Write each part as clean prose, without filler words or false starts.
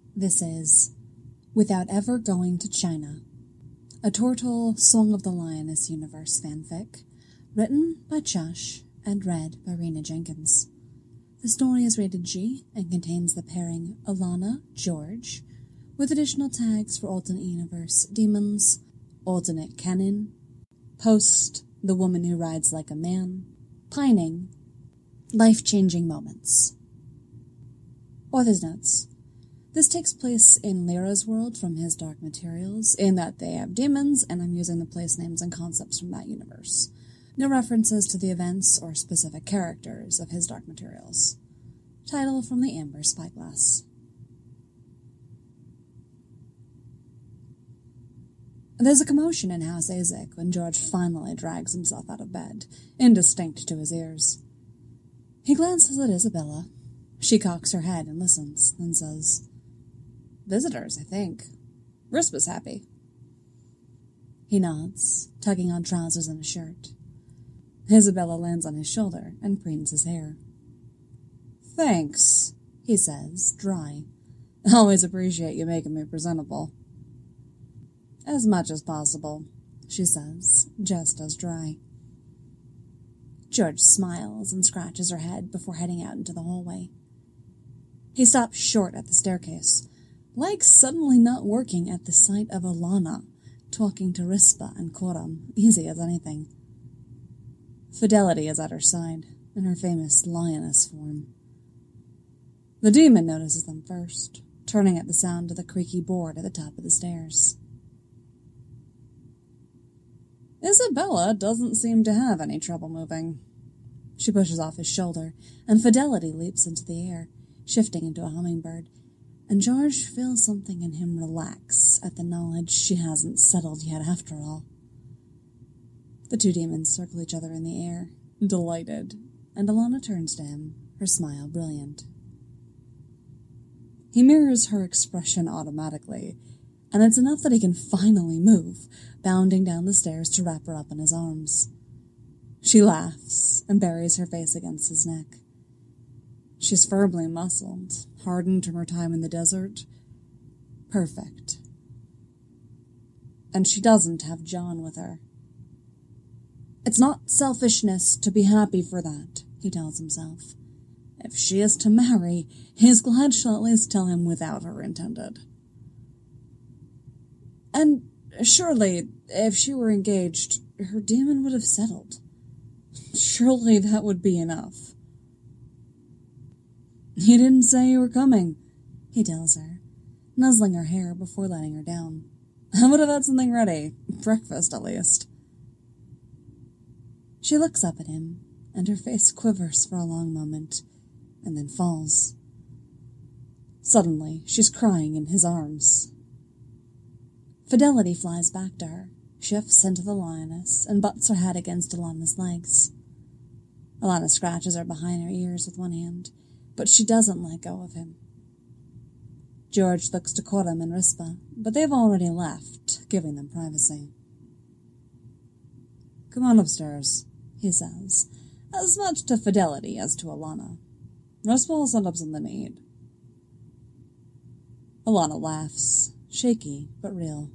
This is Without Ever Going to China, a Tortle Song of the Lioness universe fanfic, written by Josh and read by Rena Jenkins. The story is rated G and contains the pairing Alana, George, with additional tags for alternate universe demons, alternate canon, post, the woman who rides like a man, pining, life-changing moments. Author's notes. This takes place in Lyra's world from his Dark Materials, in that they have demons, and I'm using the place names and concepts from that universe. No references to the events or specific characters of his Dark Materials. Title from the Amber Spyglass. There's a commotion in House Azek when George finally drags himself out of bed, indistinct to his ears. He glances at Isabella. She cocks her head and listens, then says, "Visitors, I think. Rispa's happy." He nods, tugging on trousers and a shirt. Isabella lands on his shoulder and preens his hair. "Thanks," he says, dry. "Always appreciate you making me presentable." "As much as possible," she says, just as dry. George smiles and scratches her head before heading out into the hallway. He stops short at the staircase, like suddenly not working at the sight of Alana, talking to Rispa and Koram, easy as anything. Fidelity is at her side, in her famous lioness form. The demon notices them first, turning at the sound of the creaky board at the top of the stairs. Isabella doesn't seem to have any trouble moving. She pushes off his shoulder, and Fidelity leaps into the air, shifting into a hummingbird, and George feels something in him relax at the knowledge she hasn't settled yet after all. The two demons circle each other in the air, delighted, and Alana turns to him, her smile brilliant. He mirrors her expression automatically, and it's enough that he can finally move, bounding down the stairs to wrap her up in his arms. She laughs and buries her face against his neck. She's firmly muscled, hardened from her time in the desert. Perfect. And she doesn't have John with her. It's not selfishness to be happy for that, he tells himself. If she is to marry, he's glad she'll at least tell him without her intended. And surely, if she were engaged, her demon would have settled. Surely that would be enough. "You didn't say you were coming," he tells her, nuzzling her hair before letting her down. "I would have had something ready. Breakfast, at least." She looks up at him, and her face quivers for a long moment, and then falls. Suddenly, she's crying in his arms. Fidelity flies back to her, shifts into the lioness, and butts her head against Alana's legs. Alana scratches her behind her ears with one hand, but she doesn't let go of him. George looks to Koram and Rispa, but they've already left, giving them privacy. "Come on upstairs," he says, as much to Fidelity as to Alana. "Rispa will send up something to eat." Alana laughs, shaky but real.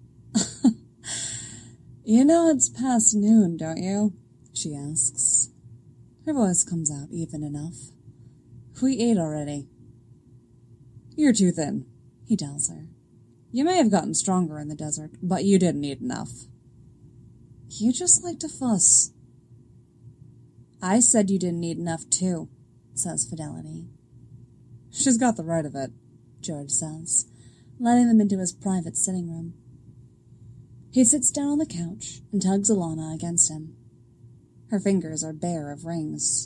"You know it's past noon, don't you?" she asks. Her voice comes out even enough. "We ate already." "You're too thin," he tells her. "You may have gotten stronger in the desert, but you didn't eat enough." "You just like to fuss." "I said you didn't eat enough, too," says Fidelity. "She's got the right of it," George says, letting them into his private sitting room. He sits down on the couch and tugs Alana against him. Her fingers are bare of rings.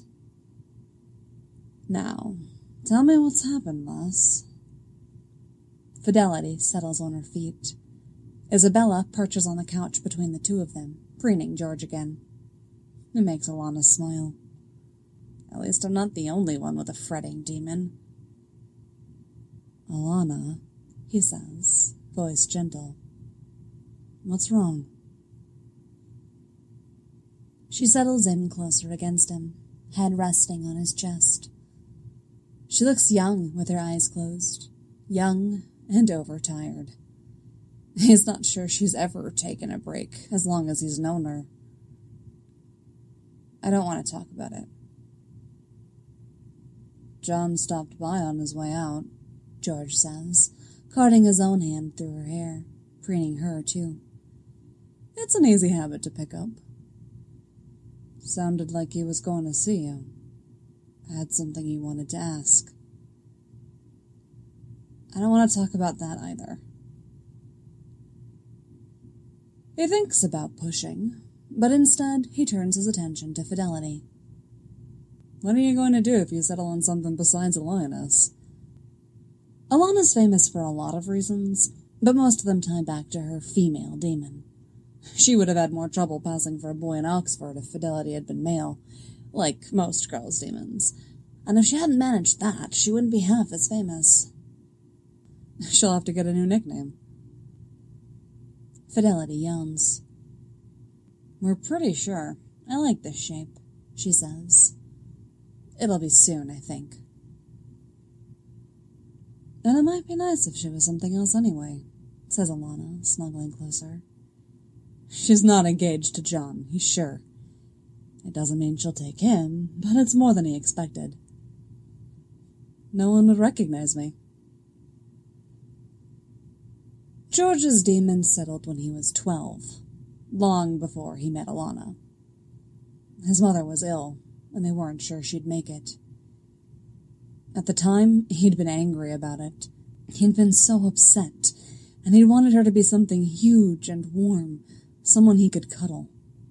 "Now, tell me what's happened, lass." Fidelity settles on her feet. Isabella perches on the couch between the two of them, preening George again. It makes Alana smile. At least I'm not the only one with a fretting demon. "Alana," he says, voice gentle. "What's wrong?" She settles in closer against him, head resting on his chest. She looks young with her eyes closed, young and overtired. He's not sure she's ever taken a break as long as he's known her. I don't want to talk about it. John stopped by on his way out, George says, carding his own hand through her hair, preening her too. It's an easy habit to pick up. Sounded like he was going to see you. Had something he wanted to ask. I don't want to talk about that either. He thinks about pushing, but instead he turns his attention to Fidelity. What are you going to do if you settle on something besides a lioness? Alana's famous for a lot of reasons, but most of them tie back to her female demon. She would have had more trouble passing for a boy in Oxford if Fidelity had been male, like most girls' demons. And if she hadn't managed that, she wouldn't be half as famous. She'll have to get a new nickname. Fidelity yawns. We're pretty sure. I like this shape, she says. It'll be soon, I think. And it might be nice if she was something else anyway, says Alana, snuggling closer. She's not engaged to John, he's sure. It doesn't mean she'll take him, but it's more than he expected. No one would recognize me. George's demon settled when he was 12, long before he met Alana. His mother was ill, and they weren't sure she'd make it. At the time, he'd been angry about it. He'd been so upset, and he'd wanted her to be something huge and warm, someone he could cuddle.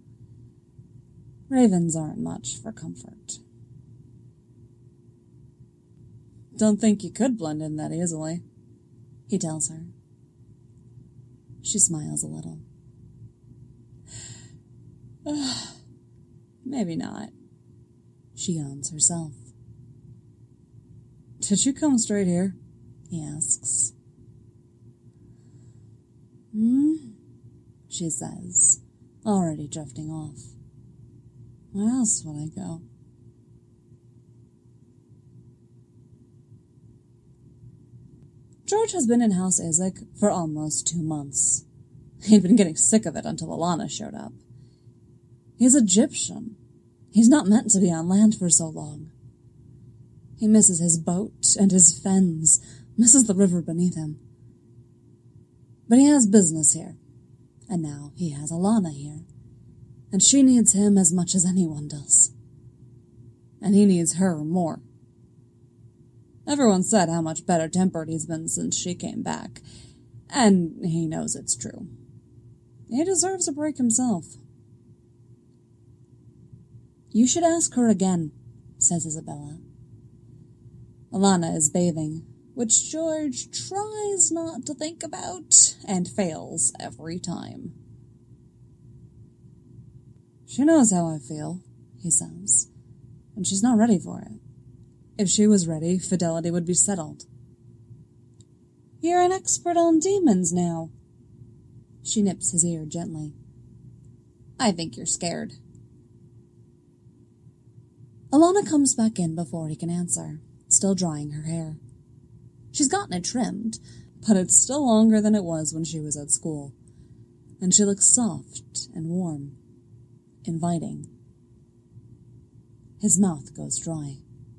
Ravens aren't much for comfort. Don't think you could blend in that easily, he tells her. She smiles a little. Maybe not. She yawns herself. Did you come straight here? He asks. She says, already drifting off. Where else would I go? George has been in House Isaac for almost 2 months. He'd been getting sick of it until Alana showed up. He's Egyptian. He's not meant to be on land for so long. He misses his boat and his fens, misses the river beneath him. But he has business here, and now he has Alana here, and she needs him as much as anyone does. And he needs her more. Everyone said how much better-tempered he's been since she came back, and he knows it's true. He deserves a break himself. You should ask her again, says Isabella. Alana is bathing, which George tries not to think about, and fails every time. She knows how I feel, he says, and she's not ready for it. If she was ready, Fidelity would be settled. You're an expert on demons now. She nips his ear gently. I think you're scared. Alana comes back in before he can answer, still drying her hair. She's gotten it trimmed, but it's still longer than it was when she was at school, and she looks soft and warm, inviting. His mouth goes dry.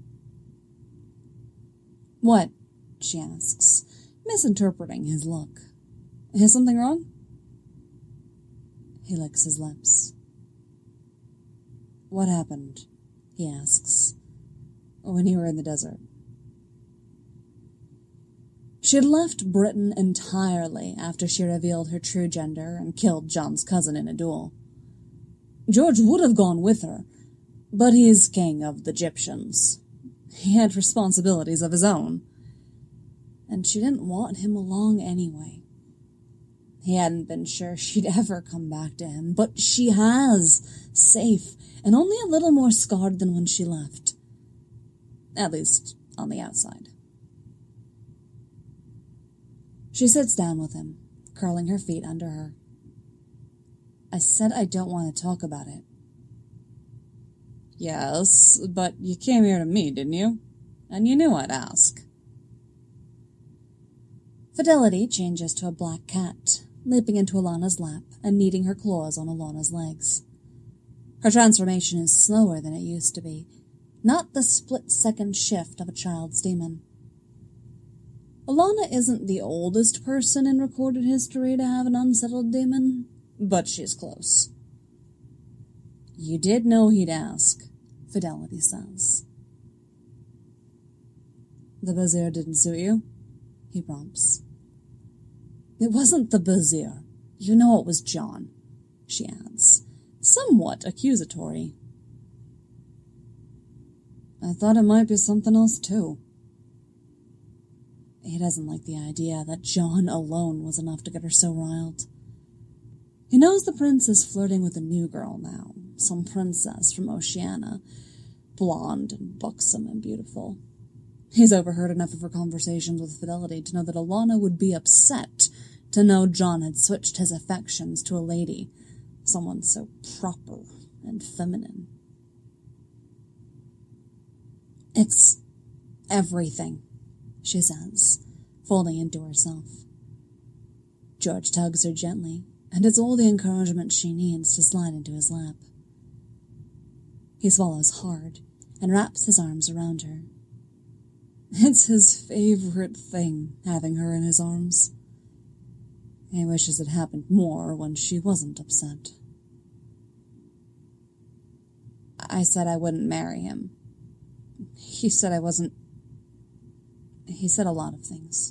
What? She asks, misinterpreting his look. Is something wrong? He licks his lips. What happened? He asks. When you were in the desert. She had left Britain entirely after she revealed her true gender and killed John's cousin in a duel. George would have gone with her, but he's king of the Egyptians. He had responsibilities of his own, and she didn't want him along anyway. He hadn't been sure she'd ever come back to him, but she has, safe, and only a little more scarred than when she left. At least, on the outside. She sits down with him, curling her feet under her. I said I don't want to talk about it. Yes, but you came here to me, didn't you? And you knew I'd ask. Fidelity changes to a black cat, leaping into Alana's lap and kneading her claws on Alana's legs. Her transformation is slower than it used to be, not the split-second shift of a child's demon. Alana isn't the oldest person in recorded history to have an unsettled demon, but she's close. "You did know he'd ask," Fidelity says. "The Bazir didn't suit you?" he prompts. "It wasn't the Bazir. You know it was John," she adds, somewhat accusatory. "I thought it might be something else, too." He doesn't like the idea that John alone was enough to get her so riled. He knows the prince is flirting with a new girl now, some princess from Oceania, blonde and buxom and beautiful. He's overheard enough of her conversations with Fidelity to know that Alana would be upset to know John had switched his affections to a lady, someone so proper and feminine. "It's everything," she says, folding into herself. George tugs her gently, and it's all the encouragement she needs to slide into his lap. He swallows hard and wraps his arms around her. It's his favorite thing, having her in his arms. He wishes it happened more when she wasn't upset. "I said I wouldn't marry him. He said I wasn't... He said a lot of things.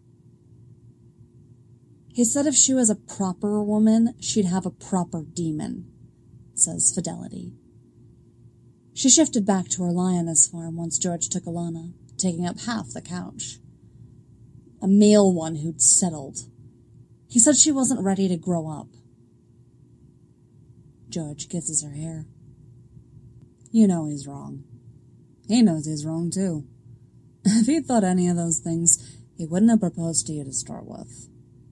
He said if she was a proper woman, she'd have a proper demon," says Fidelity. She shifted back to her lioness form once George took Alana, taking up half the couch. A male one who'd settled. He said she wasn't ready to grow up. George kisses her hair. "You know he's wrong. He knows he's wrong, too. If he'd thought any of those things, he wouldn't have proposed to you to start with."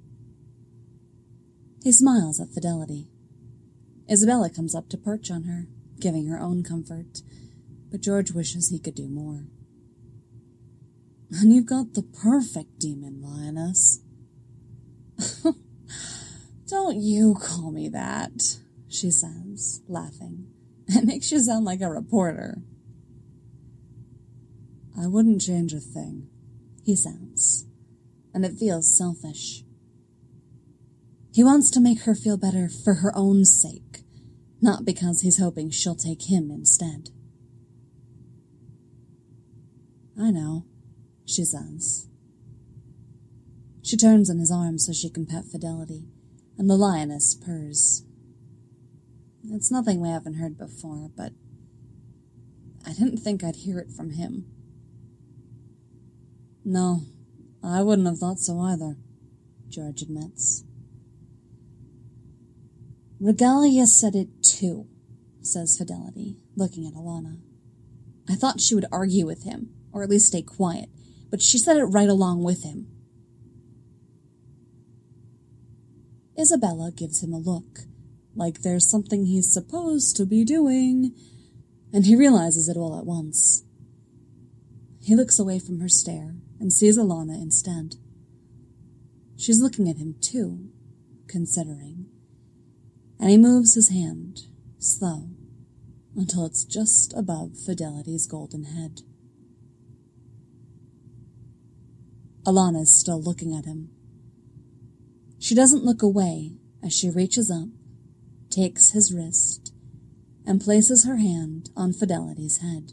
He smiles at Fidelity. Isabella comes up to perch on her, giving her own comfort, but George wishes he could do more. "And you've got the perfect demon, lioness." "Don't you call me that," she says, laughing. "It makes you sound like a reporter." "I wouldn't change a thing," he says, and it feels selfish. He wants to make her feel better for her own sake, not because he's hoping she'll take him instead. "I know," she says. She turns in his arms so she can pet Fidelity, and the lioness purrs. It's nothing we haven't heard before, but I didn't think I'd hear it from him. "No, I wouldn't have thought so either," George admits. "Regalia said it too," says Fidelity, looking at Alana. "I thought she would argue with him, or at least stay quiet, but she said it right along with him." Isabella gives him a look, like there's something he's supposed to be doing, and he realizes it all at once. He looks away from her stare and sees Alana instead. She's looking at him too, considering, and he moves his hand, slow, until it's just above Fidelity's golden head. Alana's still looking at him. She doesn't look away as she reaches up, takes his wrist, and places her hand on Fidelity's head.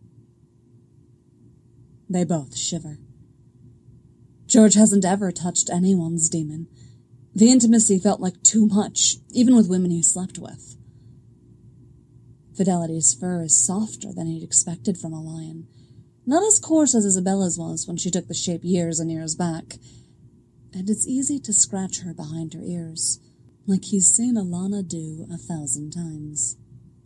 They both shiver. George hasn't ever touched anyone's demon. The intimacy felt like too much, even with women he slept with. Fidelity's fur is softer than he'd expected from a lion, not as coarse as Isabella's was when she took the shape years and years back, and it's easy to scratch her behind her ears, like he's seen Alana do 1,000 times.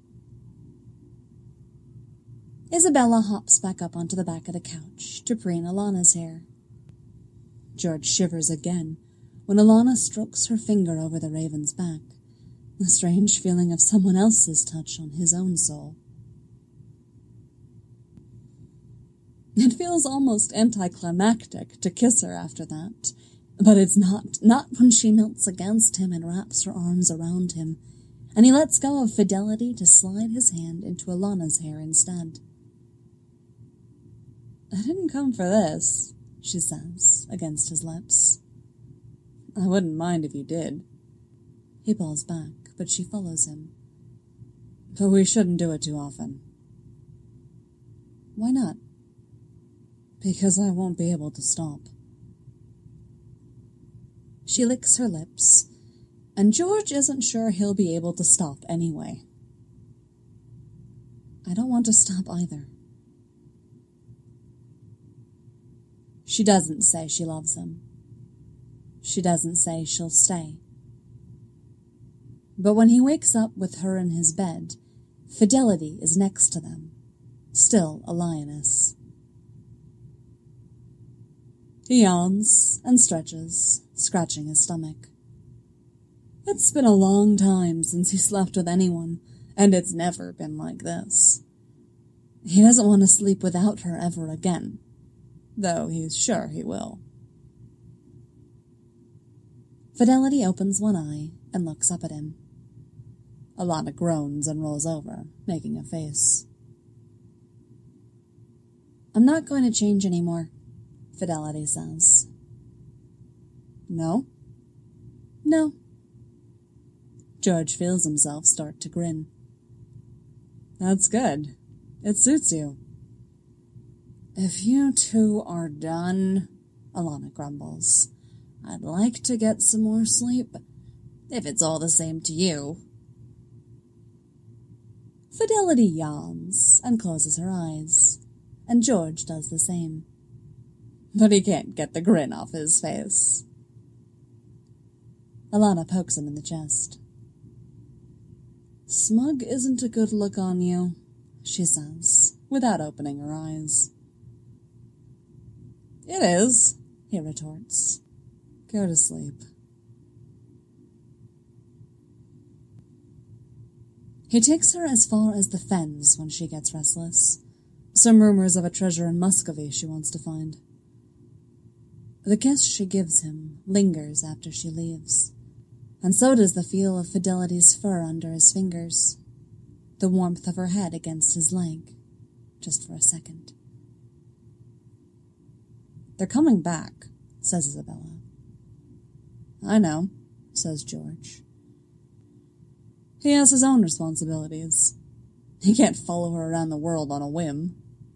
Isabella hops back up onto the back of the couch to preen Alana's hair. George shivers again when Alana strokes her finger over the raven's back, a strange feeling of someone else's touch on his own soul. It feels almost anticlimactic to kiss her after that, But it's not when she melts against him and wraps her arms around him, and he lets go of Fidelity to slide his hand into Alana's hair instead. "I didn't come for this," she says, against his lips. "I wouldn't mind if you did." He pulls back, but she follows him. "But we shouldn't do it too often." "Why not?" "Because I won't be able to stop." She licks her lips, and George isn't sure he'll be able to stop anyway. "I don't want to stop either." She doesn't say she loves him. She doesn't say she'll stay. But when he wakes up with her in his bed, Fidelity is next to them, still a lioness. He yawns and stretches, scratching his stomach. It's been a long time since he slept with anyone, and it's never been like this. He doesn't want to sleep without her ever again, though he's sure he will. Fidelity opens one eye and looks up at him. Alana groans and rolls over, making a face. "I'm not going to change anymore," Fidelity says. "No?" "No." George feels himself start to grin. "That's good. It suits you." "If you two are done," Alana grumbles, "I'd like to get some more sleep, if it's all the same to you." Fidelity yawns and closes her eyes, and George does the same. But he can't get the grin off his face. Alana pokes him in the chest. "Smug isn't a good look on you," she says, without opening her eyes. "It is," he retorts. "Go to sleep." He takes her as far as the fens when she gets restless. Some rumors of a treasure in Muscovy she wants to find. The kiss she gives him lingers after she leaves, and so does the feel of Fidelity's fur under his fingers, the warmth of her head against his leg, just for a second. "They're coming back," says Isabella. "I know," says George. He has his own responsibilities. He can't follow her around the world on a whim.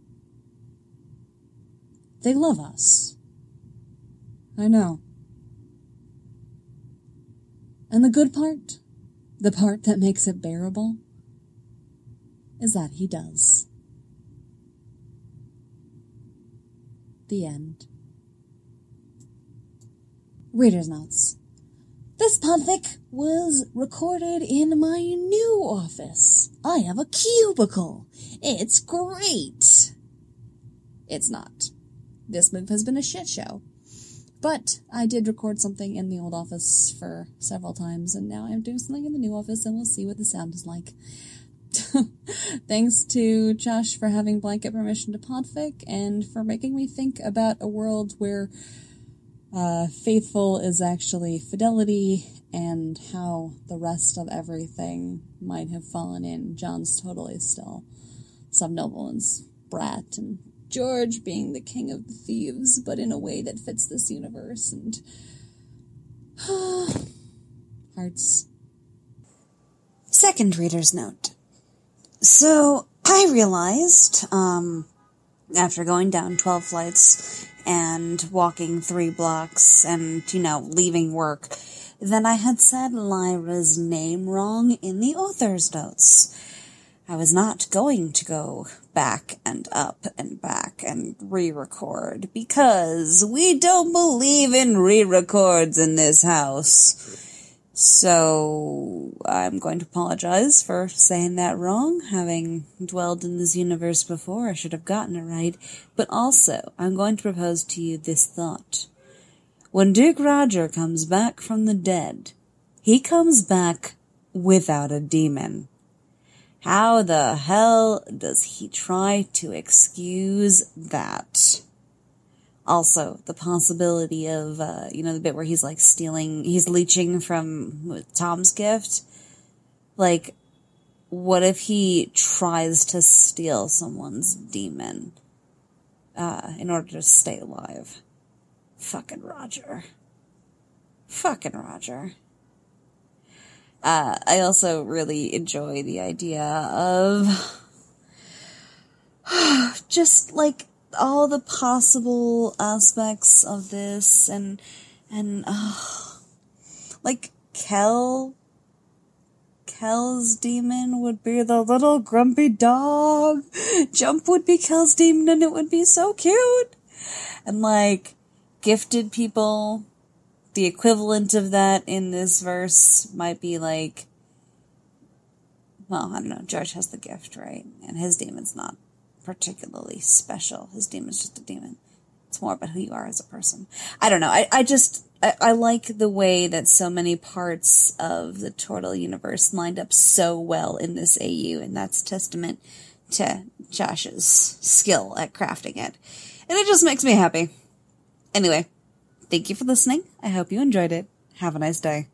"They love us." "I know." And the good part, the part that makes it bearable, is that he does. The end. Reader's Notes. This podfic was recorded in my new office. I have a cubicle. It's great. It's not. This move has been a shit show. But I did record something in the old office for several times, and now I'm doing something in the new office, and we'll see what the sound is like. Thanks to Josh for having blanket permission to podfic, and for making me think about a world where Faithful is actually Fidelity, and how the rest of everything might have fallen in. John's totally still Subnobleman's brat, and George being the king of the thieves, but in a way that fits this universe, and hearts. Second reader's note. So, I realized, after going down 12 flights and walking 3 blocks and, leaving work, that I had said Lyra's name wrong in the author's notes. I was not going to go back and up and back and re-record, because we don't believe in re-records in this house. So, I'm going to apologize for saying that wrong. Having dwelled in this universe before, I should have gotten it right. But also, I'm going to propose to you this thought. When Duke Roger comes back from the dead, he comes back without a demon. How the hell does he try to excuse that? Also, the possibility of, the bit where he's, like, he's leeching from Tom's gift. Like, what if he tries to steal someone's demon, in order to stay alive? Fucking Roger. I also really enjoy the idea of just, like, all the possible aspects of this, and like, Kel's demon would be the little grumpy dog. Jump would be Kel's demon, and it would be so cute. And, like, gifted people, the equivalent of that in this verse might be, like, well, I don't know, George has the gift, right? And his demon's not particularly special. His demon's just a demon. It's more about who you are as a person. I don't know. I like the way that so many parts of the Turtle universe lined up so well in this AU, and that's testament to Josh's skill at crafting it. And it just makes me happy. Anyway, thank you for listening. I hope you enjoyed it. Have a nice day.